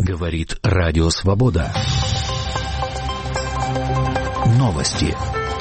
Говорит Радио Свобода. Новости.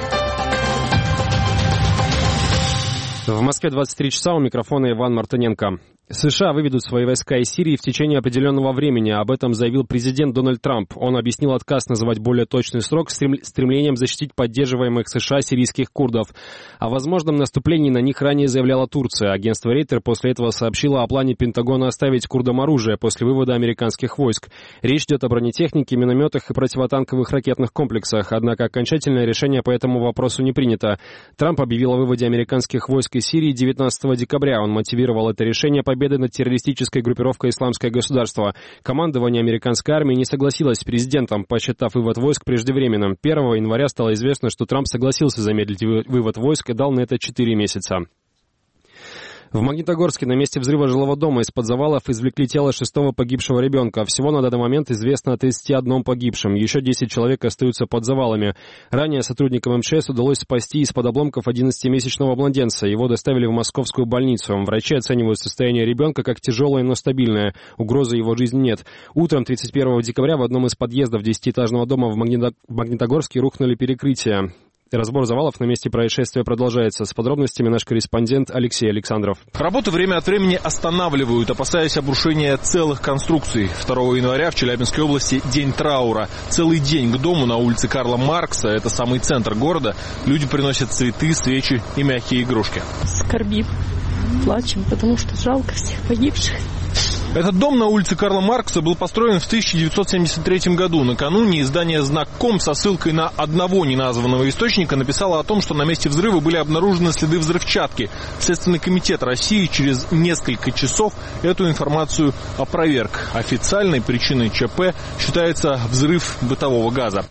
В Москве 23 часа, у микрофона Иван Мартыненко. США выведут свои войска из Сирии в течение определенного времени. Об этом заявил президент Дональд Трамп. Он объяснил отказ называть более точный срок стремлением защитить поддерживаемых США сирийских курдов. О возможном наступлении на них ранее заявляла Турция. Агентство Рейтер после этого сообщило о плане Пентагона оставить курдам оружие после вывода американских войск. Речь идет о бронетехнике, минометах и противотанковых ракетных комплексах. Однако окончательное решение по этому вопросу не принято. Трамп объявил о выводе американских войск из Сирии 19 декабря. Он мотивировал это решение победы над террористической группировкой «Исламское государство». Командование американской армии не согласилось с президентом, посчитав вывод войск преждевременным. 1 января стало известно, что Трамп согласился замедлить вывод войск и дал на это 4 месяца. В Магнитогорске на месте взрыва жилого дома из-под завалов извлекли тело 6-го погибшего ребенка. Всего на данный момент известно о 31 погибшем. Еще 10 человек остаются под завалами. Ранее сотрудникам МЧС удалось спасти из-под обломков 11-месячного младенца. Его доставили в московскую больницу. Врачи оценивают состояние ребенка как тяжелое, но стабильное. Угрозы его жизни нет. Утром 31 декабря в одном из подъездов 10-этажного дома в Магнитогорске рухнули перекрытия. Разбор завалов на месте происшествия продолжается. С подробностями наш корреспондент Алексей Александров. Работы время от времени останавливают, опасаясь обрушения целых конструкций. 2 января в Челябинской области день траура. Целый день к дому на улице Карла Маркса, это самый центр города, люди приносят цветы, свечи и мягкие игрушки. Скорбим, плачем, потому что жалко всех погибших. Этот дом на улице Карла Маркса был построен в 1973 году. Накануне издание «Знак.ком» со ссылкой на одного неназванного источника написало о том, что на месте взрыва были обнаружены следы взрывчатки. Следственный комитет России через несколько часов эту информацию опроверг. Официальной причиной ЧП считается взрыв бытового газа.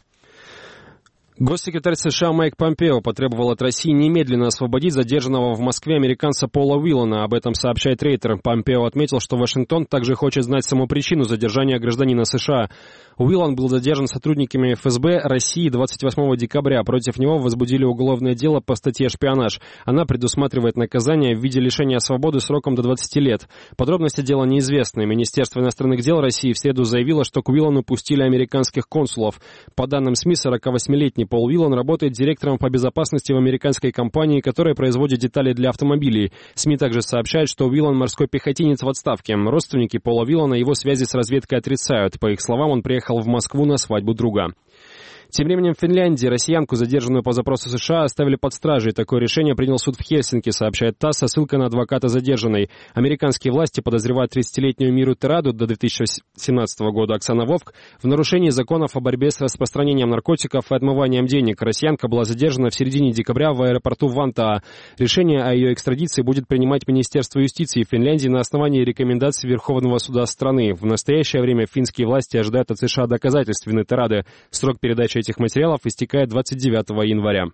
Госсекретарь США Майк Помпео потребовал от России немедленно освободить задержанного в Москве американца Пола Уиллана. Об этом сообщает Рейтер. Помпео отметил, что Вашингтон также хочет знать саму причину задержания гражданина США. Уиллан был задержан сотрудниками ФСБ России 28 декабря. Против него возбудили уголовное дело по статье «Шпионаж». Она предусматривает наказание в виде лишения свободы сроком до 20 лет. Подробности дела неизвестны. Министерство иностранных дел России в среду заявило, что к Уиллану пустили американских консулов. По данным СМИ, 48-летний Пол Уиллан работает директором по безопасности в американской компании, которая производит детали для автомобилей. СМИ также сообщают, что Уиллан морской пехотинец в отставке. Родственники Пола Уиллана его связи с разведкой отрицают. По их словам, он приехал в Москву на свадьбу друга. Тем временем в Финляндии россиянку, задержанную по запросу США, оставили под стражей. Такое решение принял суд в Хельсинки, сообщает ТАСС со ссылкой на адвоката задержанной. Американские власти подозревают 30-летнюю Миру Тераду до 2017 года Оксана Вовк в нарушении законов о борьбе с распространением наркотиков и отмыванием денег. Россиянка была задержана в середине декабря в аэропорту Вантаа. Решение о ее экстрадиции будет принимать Министерство юстиции Финляндии на основании рекомендаций Верховного суда страны. В настоящее время финские власти ожидают от США доказательств вины Терады. Срок передачи этих материалов истекает 29 января.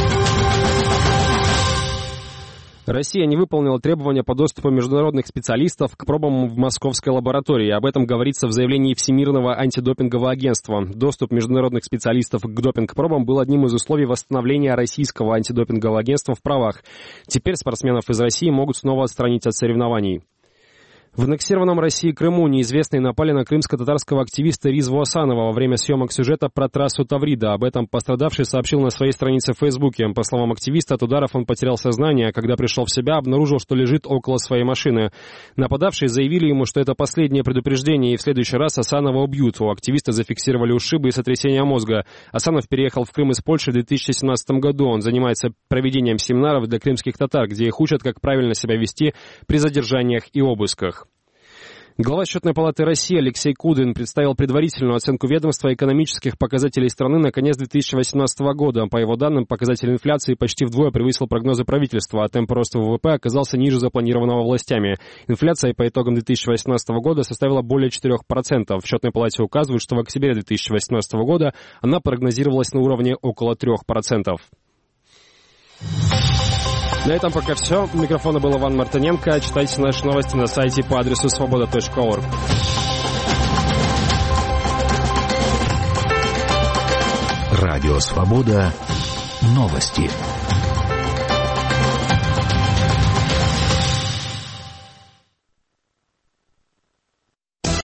Россия не выполнила требования по доступу международных специалистов к пробам в московской лаборатории. Об этом говорится в заявлении Всемирного антидопингового агентства. Доступ международных специалистов к допинг-пробам был одним из условий восстановления российского антидопингового агентства в правах. Теперь спортсменов из России могут снова отстранить от соревнований. В аннексированном России Крыму неизвестные напали на крымско-татарского активиста Ризву Асанова во время съемок сюжета про трассу Таврида. Об этом пострадавший сообщил на своей странице в Фейсбуке. По словам активиста, от ударов он потерял сознание, а когда пришел в себя, обнаружил, что лежит около своей машины. Нападавшие заявили ему, что это последнее предупреждение, и в следующий раз Асанова убьют. У активиста зафиксировали ушибы и сотрясение мозга. Асанов переехал в Крым из Польши в 2017 году. Он занимается проведением семинаров для крымских татар, где их учат, как правильно себя вести при задержаниях и обысках. Глава Счетной палаты России Алексей Кудрин представил предварительную оценку ведомства экономических показателей страны на конец 2018 года. По его данным, показатель инфляции почти вдвое превысил прогнозы правительства, а темп роста ВВП оказался ниже запланированного властями. Инфляция по итогам 2018 года составила более 4%. В Счетной палате указывают, что в октябре 2018 года она прогнозировалась на уровне около 3%. На этом пока все. У микрофона был Иван Мартыненко. Читайте наши новости на сайте по адресу svoboda.org. Радио Свобода. Новости.